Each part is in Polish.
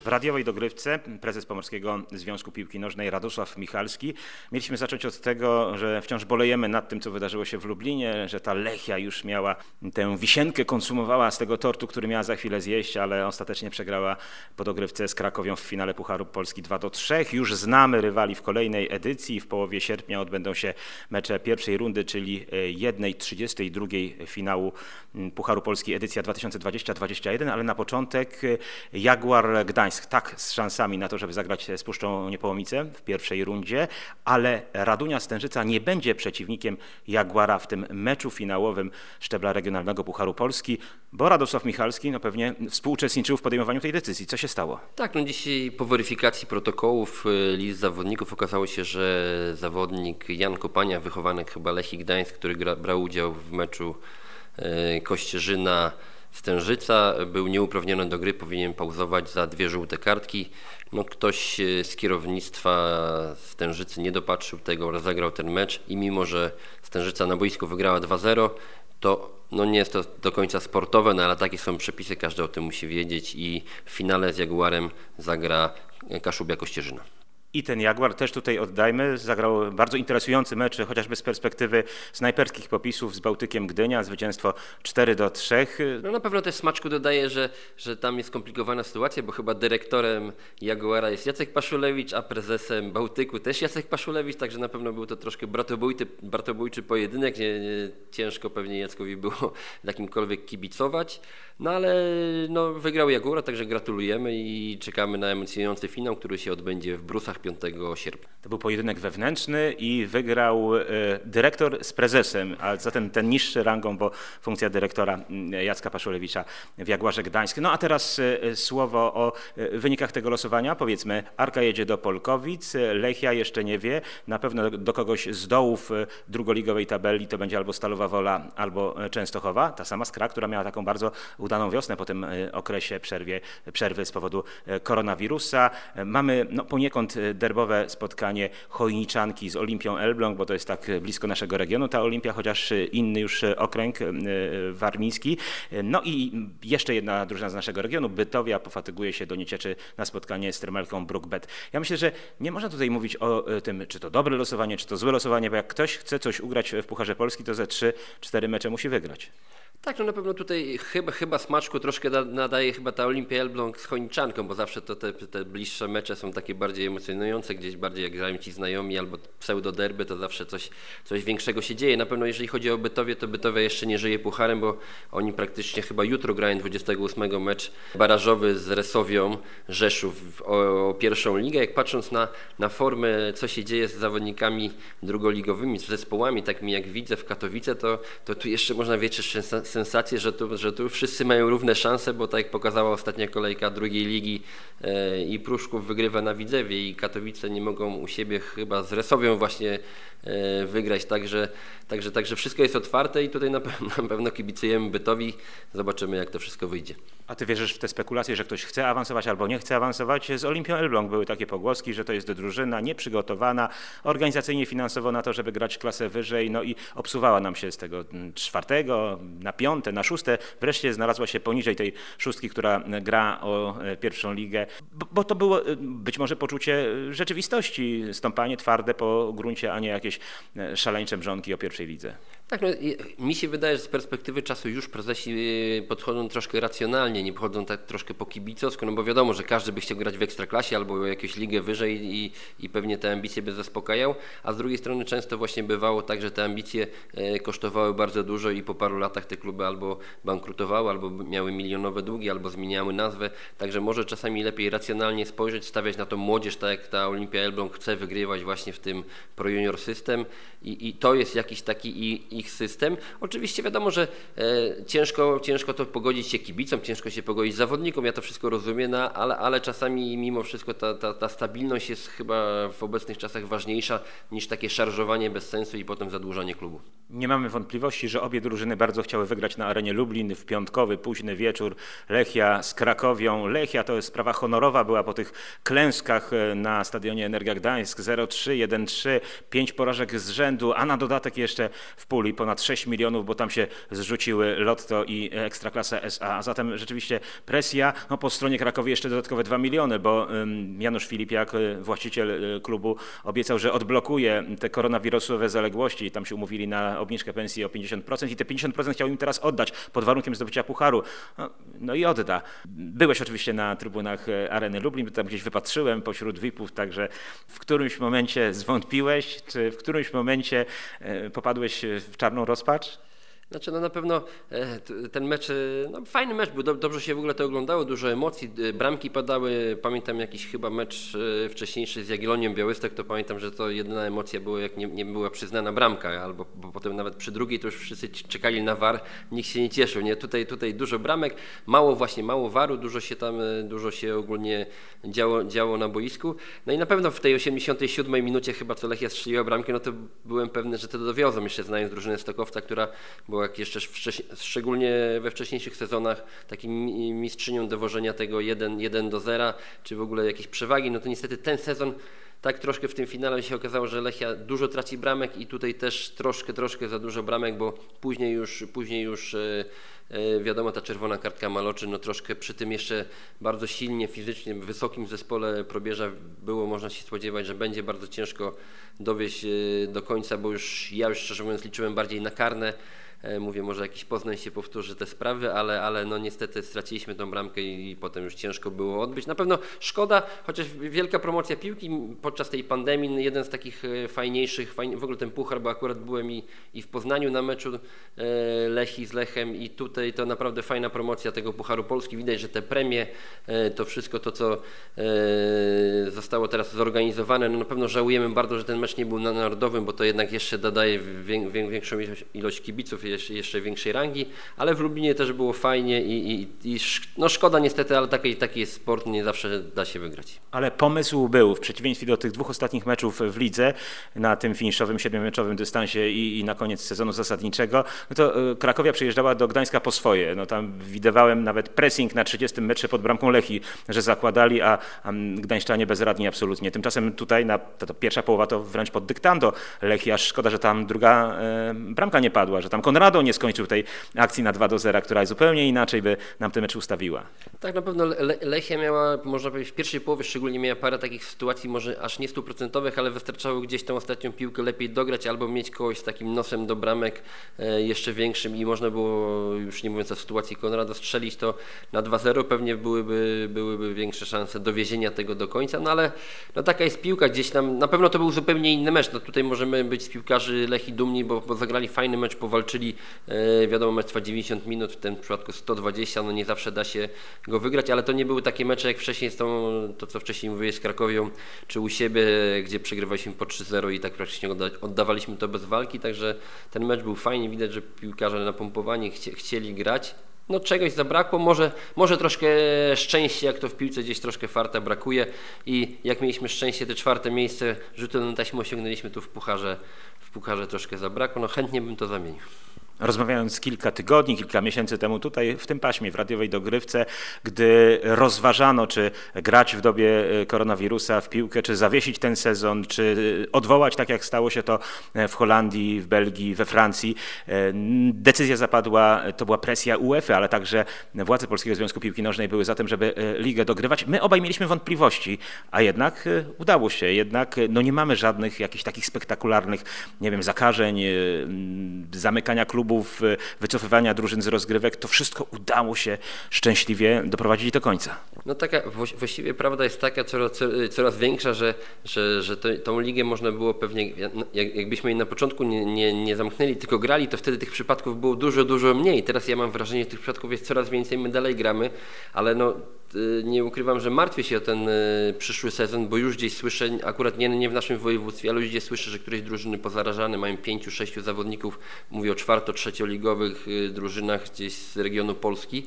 W radiowej dogrywce prezes Pomorskiego Związku Piłki Nożnej Radosław Michalski. Mieliśmy zacząć od tego, że wciąż bolejemy nad tym, co wydarzyło się w Lublinie, że ta Lechia już miała tę wisienkę, konsumowała z tego tortu, który miała za chwilę zjeść, ale ostatecznie przegrała po dogrywce z Krakowią w finale Pucharu Polski 2-3. Już znamy rywali w kolejnej edycji. W połowie sierpnia odbędą się mecze pierwszej rundy, czyli 1/32 finału Pucharu Polski edycja 2020-2021, ale na początek Jaguar Gdańsk. Tak, z szansami na to, żeby zagrać z Puszczą Niepołomice w pierwszej rundzie, ale Radunia Stężyca nie będzie przeciwnikiem Jaguara w tym meczu finałowym szczebla regionalnego Pucharu Polski, bo Radosław Michalski pewnie współuczestniczył w podejmowaniu tej decyzji. Co się stało? Tak, dzisiaj po weryfikacji protokołów list zawodników okazało się, że zawodnik Jan Kopania, wychowanek chyba Lechii Gdańsk, który brał udział w meczu Kościerzyna Stężyca, był nieuprawniony do gry, powinien pauzować za 2 żółte kartki. Ktoś z kierownictwa Stężycy nie dopatrzył tego, rozegrał ten mecz i mimo, że Stężyca na boisku wygrała 2-0, to nie jest to do końca sportowe, ale takie są przepisy, każdy o tym musi wiedzieć i w finale z Jaguarem zagra Kaszubia Kościerzyna. I ten Jaguar też tutaj oddajmy, zagrał bardzo interesujący mecz, chociażby z perspektywy snajperskich popisów z Bałtykiem Gdynia, zwycięstwo 4-3. Na pewno też smaczku dodaje, że tam jest skomplikowana sytuacja, bo chyba dyrektorem Jaguara jest Jacek Paszulewicz, a prezesem Bałtyku też Jacek Paszulewicz, także na pewno był to troszkę bratobójczy pojedynek, ciężko pewnie Jackowi było jakimkolwiek kibicować, ale wygrał Jaguar, także gratulujemy i czekamy na emocjonujący finał, który się odbędzie w Brusach 5 sierpnia. To był pojedynek wewnętrzny i wygrał dyrektor z prezesem, a zatem ten niższy rangą, bo funkcja dyrektora Jacka Paszulewicza w Jaguarze Gdańsk. A teraz słowo o wynikach tego losowania. Powiedzmy, Arka jedzie do Polkowic, Lechia jeszcze nie wie, na pewno do kogoś z dołów drugoligowej tabeli to będzie albo Stalowa Wola, albo Częstochowa, ta sama Skra, która miała taką bardzo udaną wiosnę po tym okresie przerwy z powodu koronawirusa. Mamy poniekąd derbowe spotkanie Chojniczanki z Olimpią Elbląg, bo to jest tak blisko naszego regionu ta Olimpia, chociaż inny już okręg warmiński. I jeszcze jedna drużyna z naszego regionu, Bytowia, pofatyguje się do Niecieczy na spotkanie z Termalką Brookbet. Ja myślę, że nie można tutaj mówić o tym, czy to dobre losowanie, czy to złe losowanie, bo jak ktoś chce coś ugrać w Pucharze Polski, to ze 3-4 mecze musi wygrać. Tak, na pewno tutaj chyba smaczku troszkę nadaje chyba ta Olimpia Elbląg z Chojniczanką, bo zawsze to te bliższe mecze są takie bardziej emocjonujące, gdzieś bardziej jak grają ci znajomi albo pseudo-derby, to zawsze coś większego się dzieje. Na pewno jeżeli chodzi o Bytowię, to Bytowia jeszcze nie żyje pucharem, bo oni praktycznie chyba jutro grają 28 mecz barażowy z Resowią Rzeszów o pierwszą ligę. Jak patrząc na formę, co się dzieje z zawodnikami drugoligowymi, z zespołami takimi jak Widzew, Katowice, to tu jeszcze można wiedzieć sensację, że tu wszyscy mają równe szanse, bo tak jak pokazała ostatnia kolejka drugiej ligi i Pruszków wygrywa na Widzewie i Katowice nie mogą u siebie chyba z Resowią właśnie wygrać, także wszystko jest otwarte i tutaj na pewno kibicujemy Bytowi, zobaczymy jak to wszystko wyjdzie. A ty wierzysz w te spekulacje, że ktoś chce awansować albo nie chce awansować? Z Olimpią Elbląg były takie pogłoski, że to jest drużyna nieprzygotowana organizacyjnie, finansowo na to, żeby grać klasę wyżej, i obsuwała nam się z tego 4. na 5., na 6. Wreszcie znalazła się poniżej tej 6, która gra o pierwszą ligę, bo to było być może poczucie rzeczywistości, stąpanie twarde po gruncie, a nie jakieś szaleńcze mrzonki o pierwszej lidze. Tak, mi się wydaje, że z perspektywy czasu już prezesi podchodzą troszkę racjonalnie, nie podchodzą tak troszkę po kibicowsku, bo wiadomo, że każdy by chciał grać w Ekstraklasie albo o jakąś ligę wyżej i pewnie te ambicje by zaspokajał, a z drugiej strony często właśnie bywało tak, że te ambicje kosztowały bardzo dużo i po paru latach te kluby albo bankrutowały, albo miały milionowe długi, albo zmieniały nazwę, także może czasami lepiej racjonalnie spojrzeć, stawiać na tą młodzież, tak jak ta Olimpia Elbląg chce wygrywać właśnie w tym Pro Junior System i to jest jakiś taki ich system. Oczywiście wiadomo, że ciężko to pogodzić się kibicom, ciężko się pogodzić zawodnikom, ja to wszystko rozumiem, ale czasami mimo wszystko ta stabilność jest chyba w obecnych czasach ważniejsza niż takie szarżowanie bez sensu i potem zadłużanie klubu. Nie mamy wątpliwości, że obie drużyny bardzo chciały wygrać na arenie Lublin w piątkowy, późny wieczór. Lechia z Krakowią. Lechia to jest sprawa honorowa, była po tych klęskach na stadionie Energia Gdańsk 0-3, 1-3, 5 porażek z rzędu, a na dodatek jeszcze w puli Napoli ponad 6 milionów, bo tam się zrzuciły Lotto i Ekstraklasa S.A. A zatem rzeczywiście presja, no po stronie Krakowi jeszcze dodatkowe 2 miliony, bo Janusz Filipiak, właściciel klubu, obiecał, że odblokuje te koronawirusowe zaległości. Tam się umówili na obniżkę pensji o 50% i te 50% chciał im teraz oddać pod warunkiem zdobycia pucharu. No i odda. Byłeś oczywiście na trybunach Areny Lublin, tam gdzieś wypatrzyłem pośród VIP-ów, także w którymś momencie zwątpiłeś, czy w którymś momencie popadłeś w czarną rozpacz? Znaczy, no na pewno ten mecz, no fajny mecz był, dobrze się w ogóle to oglądało, dużo emocji, bramki padały, pamiętam jakiś chyba mecz wcześniejszy z Jagiellonią Białystok, to pamiętam, że to jedyna emocja była, jak nie była przyznana bramka, albo bo potem nawet przy drugiej to już wszyscy czekali na VAR, nikt się nie cieszył, nie? Tutaj dużo bramek, mało VAR-u, dużo się ogólnie działo na boisku, no i na pewno w tej 87 minucie chyba co Lechia strzeliła bramkę, no to byłem pewny, że to dowiozą, jeszcze znając drużynę Stokowca, która była jak jeszcze szczególnie we wcześniejszych sezonach takim mistrzynią dowożenia tego 1-0, czy w ogóle jakieś przewagi, no to niestety ten sezon tak troszkę w tym finale się okazało, że Lechia dużo traci bramek i tutaj też troszkę za dużo bramek, bo później już wiadomo, ta czerwona kartka Maloczy, no troszkę przy tym jeszcze bardzo silnie, fizycznie, wysokim zespole Probierza było można się spodziewać, że będzie bardzo ciężko dowieść do końca, bo ja już szczerze mówiąc liczyłem bardziej na karne. Mówię, może jakiś Poznań się powtórzy te sprawy, ale no niestety straciliśmy tą bramkę i potem już ciężko było odbyć. Na pewno szkoda, chociaż wielka promocja piłki podczas tej pandemii, jeden z takich fajniejszych, w ogóle ten puchar, bo akurat byłem i w Poznaniu na meczu Lechii z Lechem i tutaj to naprawdę fajna promocja tego Pucharu Polski. Widać, że te premie, to wszystko to, co zostało teraz zorganizowane, no na pewno żałujemy bardzo, że ten mecz nie był na narodowym, bo to jednak jeszcze dodaje większą ilość kibiców, jeszcze większej rangi, ale w Lublinie też było fajnie i no szkoda niestety, ale taki jest sport, nie zawsze da się wygrać. Ale pomysł był, w przeciwieństwie do tych 2 ostatnich meczów w lidze, na tym finiszowym 7-meczowym dystansie i na koniec sezonu zasadniczego, no to Krakowia przyjeżdżała do Gdańska po swoje. No tam widywałem nawet pressing na 30 metrze pod bramką Lechii, że zakładali, a gdańszczanie bezradni absolutnie. Tymczasem tutaj ta pierwsza połowa to wręcz pod dyktando Lechii, aż szkoda, że tam druga bramka nie padła, że tam Konrado nie skończył tej akcji na 2-0, która zupełnie inaczej by nam ten mecz ustawiła. Tak, na pewno Lechia miała, można powiedzieć, w pierwszej połowie szczególnie miała parę takich sytuacji, może aż nie 100%, ale wystarczało gdzieś tą ostatnią piłkę lepiej dograć albo mieć kogoś z takim nosem do bramek jeszcze większym i można było, już nie mówiąc o sytuacji Konrado, strzelić to na 2-0, pewnie byłyby większe szanse dowiezienia tego do końca, no ale no taka jest piłka, gdzieś tam, na pewno to był zupełnie inny mecz, no tutaj możemy być z piłkarzy Lechii dumni, bo zagrali fajny mecz, powalczyli, wiadomo, mecz trwa 90 minut, w tym przypadku 120, no nie zawsze da się go wygrać, ale to nie były takie mecze jak wcześniej to co wcześniej mówiłeś z Krakowią, czy u siebie, gdzie przegrywaliśmy po 3-0 i tak praktycznie oddawaliśmy to bez walki, także ten mecz był fajnie, widać, że piłkarze napompowani chcieli grać. No czegoś zabrakło, może troszkę szczęścia, jak to w piłce gdzieś troszkę farta brakuje i jak mieliśmy szczęście, te 4. miejsce rzutem na taśmę osiągnęliśmy, tu w pucharze troszkę zabrakło, no chętnie bym to zamienił. Rozmawiając kilka tygodni, kilka miesięcy temu tutaj w tym paśmie w radiowej dogrywce, gdy rozważano, czy grać w dobie koronawirusa w piłkę, czy zawiesić ten sezon, czy odwołać, tak jak stało się to w Holandii, w Belgii, we Francji, decyzja zapadła, to była presja UEFA, ale także władze Polskiego Związku Piłki Nożnej były za tym, żeby ligę dogrywać. My obaj mieliśmy wątpliwości, a jednak udało się. Jednak no nie mamy żadnych jakichś takich spektakularnych, nie wiem, zakażeń, zamykania klubów, wycofywania drużyn z rozgrywek, to wszystko udało się szczęśliwie doprowadzić do końca. No taka, właściwie prawda jest taka coraz większa, że tą ligę można było pewnie, jakbyśmy jej na początku nie zamknęli, tylko grali, to wtedy tych przypadków było dużo mniej. Teraz ja mam wrażenie, że tych przypadków jest coraz więcej, my dalej gramy, ale no nie ukrywam, że martwię się o ten przyszły sezon, bo już gdzieś słyszę, akurat nie w naszym województwie, ale już gdzieś słyszę, że któreś drużyny pozarażane mają 5-6 zawodników, mówię o 4-trzecioligowych drużynach gdzieś z regionu Polski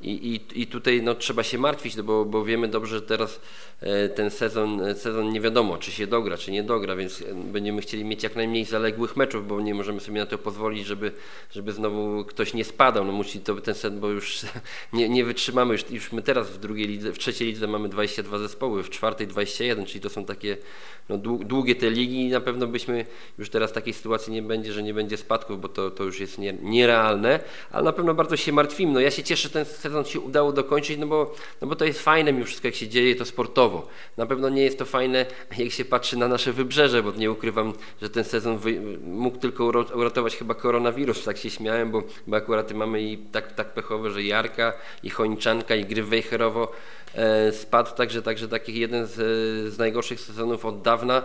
i tutaj no, trzeba się martwić, no bo wiemy dobrze, że teraz ten sezon nie wiadomo, czy się dogra, czy nie dogra, więc będziemy chcieli mieć jak najmniej zaległych meczów, bo nie możemy sobie na to pozwolić, żeby znowu ktoś nie spadał, no musi to ten sezon, bo już nie wytrzymamy, już my teraz w w trzeciej lidze mamy 22 zespoły, w czwartej 21, czyli to są takie długie te ligi i na pewno byśmy już teraz takiej sytuacji nie będzie, że nie będzie spadków, bo to już jest nierealne, ale na pewno bardzo się martwimy. No ja się cieszę, że ten sezon się udało dokończyć, no bo to jest fajne mimo wszystko, jak się dzieje to sportowo. Na pewno nie jest to fajne, jak się patrzy na nasze wybrzeże, bo nie ukrywam, że ten sezon mógł tylko uratować chyba koronawirus, tak się śmiałem, bo akurat mamy i tak pechowe, że Jarka, i Chojniczanka, i Gryf Wejherowo spadł, także taki jeden z najgorszych sezonów od dawna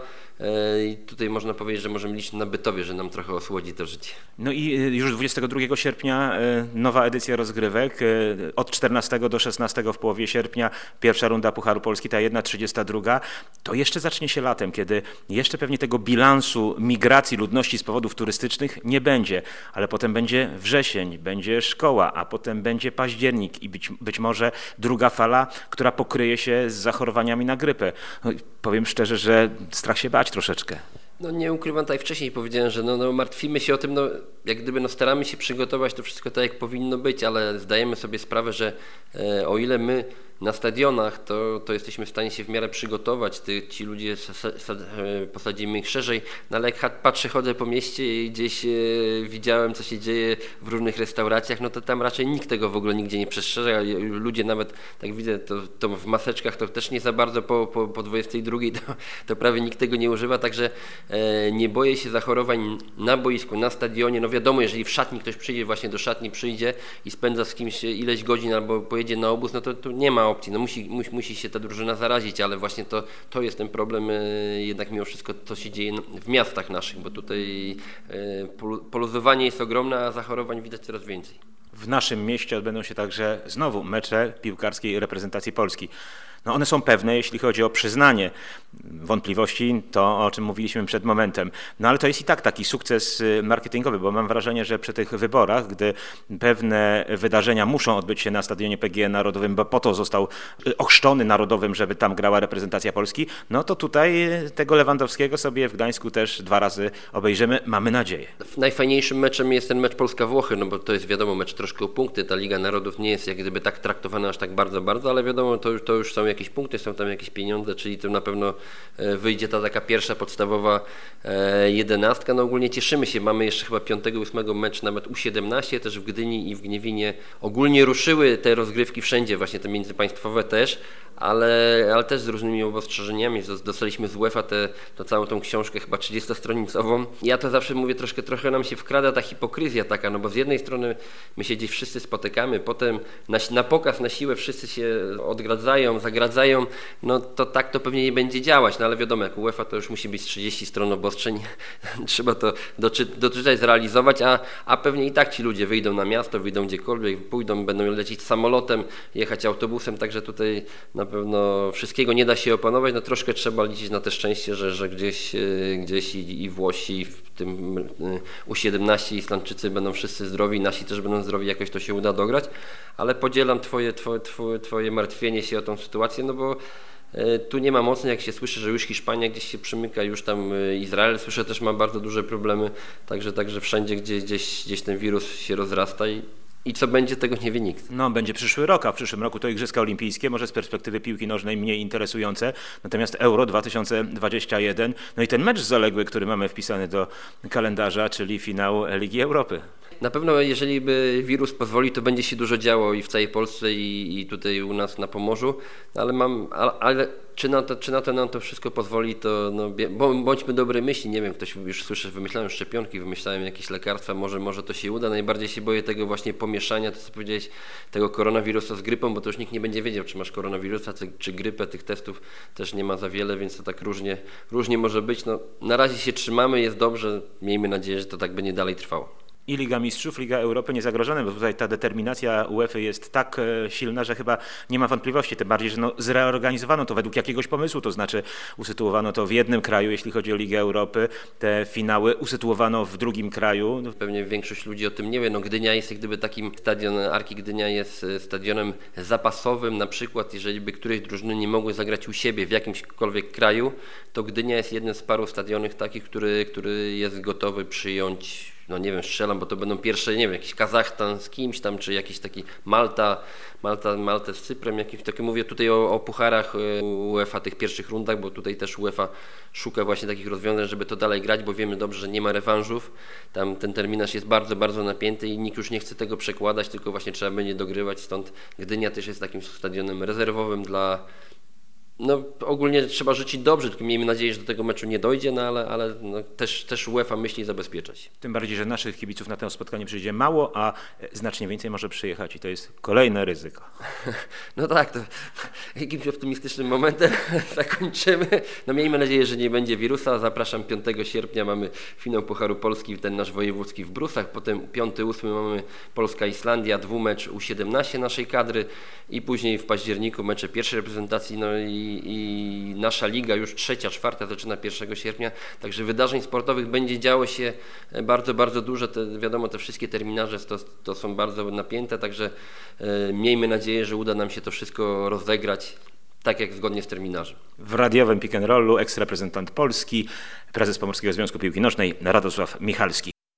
i tutaj można powiedzieć, że możemy liczyć na Bytowie, że nam trochę osłodzi to życie. No i już 22 sierpnia nowa edycja rozgrywek, od 14 do 16 w połowie sierpnia pierwsza runda Pucharu Polski, ta 1/32, to jeszcze zacznie się latem, kiedy jeszcze pewnie tego bilansu migracji ludności z powodów turystycznych nie będzie, ale potem będzie wrzesień, będzie szkoła, a potem będzie październik i być może druga fala, która pokryje się z zachorowaniami na grypę. No, powiem szczerze, że strach się bać troszeczkę. No nie ukrywam, tak wcześniej powiedziałem, że martwimy się o tym, jak gdyby staramy się przygotować to wszystko tak, jak powinno być, ale zdajemy sobie sprawę, że o ile my na stadionach, to jesteśmy w stanie się w miarę przygotować, ci ludzie posadzimy ich szerzej, no ale jak patrzę, chodzę po mieście i gdzieś widziałem, co się dzieje w różnych restauracjach, no to tam raczej nikt tego w ogóle nigdzie nie przestrzega, ludzie nawet, tak widzę, to w maseczkach to też nie za bardzo po 22 to prawie nikt tego nie używa, także nie boję się zachorowań na boisku, na stadionie, no wiadomo, jeżeli w szatni ktoś przyjdzie, właśnie do szatni przyjdzie i spędza z kimś ileś godzin albo pojedzie na obóz, no to nie ma opcji, no musi się ta drużyna zarazić, ale właśnie to jest ten problem jednak mimo wszystko, co się dzieje w miastach naszych, bo tutaj poluzowanie jest ogromne, a zachorowań widać coraz więcej. W naszym mieście odbędą się także znowu mecze piłkarskiej reprezentacji Polski. No one są pewne, jeśli chodzi o przyznanie wątpliwości, to o czym mówiliśmy przed momentem. No ale to jest i tak taki sukces marketingowy, bo mam wrażenie, że przy tych wyborach, gdy pewne wydarzenia muszą odbyć się na stadionie PGE Narodowym, bo po to został ochrzczony narodowym, żeby tam grała reprezentacja Polski, no to tutaj tego Lewandowskiego sobie w Gdańsku też 2 razy obejrzymy, mamy nadzieję. Najfajniejszym meczem jest ten mecz Polska-Włochy, no bo to jest wiadomo mecz troszkę o punkty, ta Liga Narodów nie jest jak gdyby tak traktowana aż tak bardzo, ale wiadomo, to już są jakieś punkty, są tam jakieś pieniądze, czyli to na pewno wyjdzie ta taka pierwsza podstawowa 11. No ogólnie cieszymy się, mamy jeszcze chyba 5-8 mecz nawet U17 też w Gdyni i w Gniewinie. Ogólnie ruszyły te rozgrywki wszędzie, właśnie te międzypaństwowe też, ale też z różnymi ostrzeżeniami. Dostaliśmy z UEFA całą tą książkę chyba 30-stronicową. Ja to zawsze mówię, trochę nam się wkrada ta hipokryzja taka, no bo z jednej strony my się gdzieś wszyscy spotykamy, potem na pokaz, na siłę wszyscy się odgradzają, zagradzają, no to tak to pewnie nie będzie działać, no ale wiadomo, jak UEFA to już musi być 30 stron obostrzeń, trzeba to doczytać, zrealizować, a pewnie i tak ci ludzie wyjdą na miasto, wyjdą gdziekolwiek, pójdą, będą lecieć samolotem, jechać autobusem, także tutaj na pewno wszystkiego nie da się opanować, no troszkę trzeba liczyć na te szczęście, że gdzieś i Włosi, w tym U17 Islandczycy będą wszyscy zdrowi, nasi też będą zdrowi, jakoś to się uda dograć, ale podzielam twoje martwienie się o tą sytuację, no bo tu nie ma mocno, jak się słyszy, że już Hiszpania gdzieś się przymyka, już tam Izrael, słyszę, też ma bardzo duże problemy, także wszędzie gdzieś ten wirus się rozrasta i co będzie, tego nie wie nikt. No, będzie przyszły rok, a w przyszłym roku to Igrzyska Olimpijskie, może z perspektywy piłki nożnej mniej interesujące, natomiast Euro 2021, no i ten mecz zaległy, który mamy wpisany do kalendarza, czyli finał Ligi Europy. Na pewno, jeżeli by wirus pozwoli, to będzie się dużo działo i w całej Polsce i tutaj u nas na Pomorzu, ale czy na to nam to wszystko pozwoli, to bądźmy dobrej myśli, nie wiem, ktoś już słyszy, wymyślałem szczepionki, wymyślałem jakieś lekarstwa, może to się uda. Najbardziej się boję tego właśnie pomieszania, to co powiedziałeś, tego koronawirusa z grypą, bo to już nikt nie będzie wiedział, czy masz koronawirusa, czy grypę, tych testów też nie ma za wiele, więc to tak różnie może być. No, na razie się trzymamy, jest dobrze, miejmy nadzieję, że to tak będzie dalej trwało. I Liga Mistrzów, Liga Europy niezagrożone, bo tutaj ta determinacja UEFA jest tak silna, że chyba nie ma wątpliwości, tym bardziej, że zreorganizowano to według jakiegoś pomysłu, to znaczy usytuowano to w jednym kraju, jeśli chodzi o Ligę Europy, te finały usytuowano w drugim kraju. Pewnie większość ludzi o tym nie wie, Gdynia jest jak gdyby takim, stadion Arki Gdynia jest stadionem zapasowym, na przykład jeżeli by któreś drużyny nie mogły zagrać u siebie w jakimśkolwiek kraju, to Gdynia jest jednym z paru stadionów takich, który jest gotowy przyjąć no nie wiem, strzelam, bo to będą pierwsze, nie wiem, jakiś Kazachstan z kimś tam, czy jakiś taki Malta z Cyprem, jakimś takim, mówię tutaj o pucharach UEFA, tych pierwszych rundach, bo tutaj też UEFA szuka właśnie takich rozwiązań, żeby to dalej grać, bo wiemy dobrze, że nie ma rewanżów, tam ten terminarz jest bardzo, bardzo napięty i nikt już nie chce tego przekładać, tylko właśnie trzeba będzie dogrywać, stąd Gdynia też jest takim stadionem rezerwowym dla... No ogólnie trzeba życzyć dobrze, tylko miejmy nadzieję, że do tego meczu nie dojdzie, no ale no, też UEFA myśli zabezpieczać. Tym bardziej, że naszych kibiców na to spotkanie przyjdzie mało, a znacznie więcej może przyjechać i to jest kolejne ryzyko. No tak, to jakimś optymistycznym momentem zakończymy. No miejmy nadzieję, że nie będzie wirusa. Zapraszam 5 sierpnia, mamy finał Pucharu Polski, ten nasz wojewódzki w Brusach, potem 5-8 mamy Polska-Islandia, dwumecz U17 naszej kadry i później w październiku mecze pierwszej reprezentacji, no i nasza liga już 3., 4. zaczyna 1 sierpnia, także wydarzeń sportowych będzie działo się bardzo, bardzo dużo. Wiadomo, te wszystkie terminarze to są bardzo napięte, także miejmy nadzieję, że uda nam się to wszystko rozegrać tak jak zgodnie z terminarzem. W radiowym pick and rollu eks-reprezentant Polski, prezes Pomorskiego Związku Piłki Nożnej Radosław Michalski.